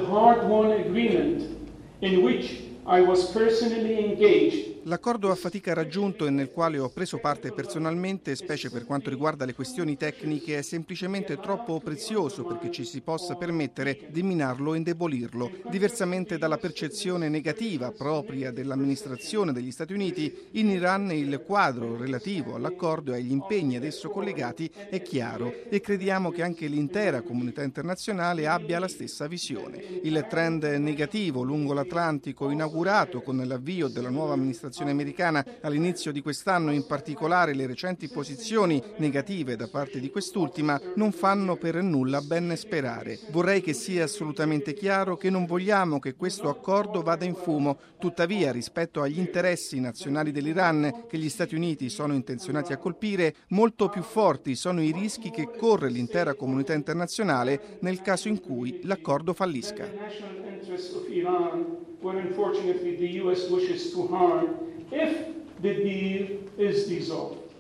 hard-won agreement in which I was personally engaged. L'accordo a fatica raggiunto e nel quale ho preso parte personalmente, specie per quanto riguarda le questioni tecniche, è semplicemente troppo prezioso perché ci si possa permettere di minarlo e indebolirlo. Diversamente dalla percezione negativa propria dell'amministrazione degli Stati Uniti, in Iran il quadro relativo all'accordo e agli impegni ad esso collegati è chiaro e crediamo che anche l'intera comunità internazionale abbia la stessa visione. Il trend negativo lungo l'Atlantico inaugurato con l'avvio della nuova amministrazione americana all'inizio di quest'anno, in particolare le recenti posizioni negative da parte di quest'ultima, non fanno per nulla ben sperare. Vorrei che sia assolutamente chiaro che non vogliamo che questo accordo vada in fumo. Tuttavia, rispetto agli interessi nazionali dell'Iran che gli Stati Uniti sono intenzionati a colpire, molto più forti sono i rischi che corre l'intera comunità internazionale nel caso in cui l'accordo fallisca. Where unfortunately the US wishes to harm if the deal is dissolved.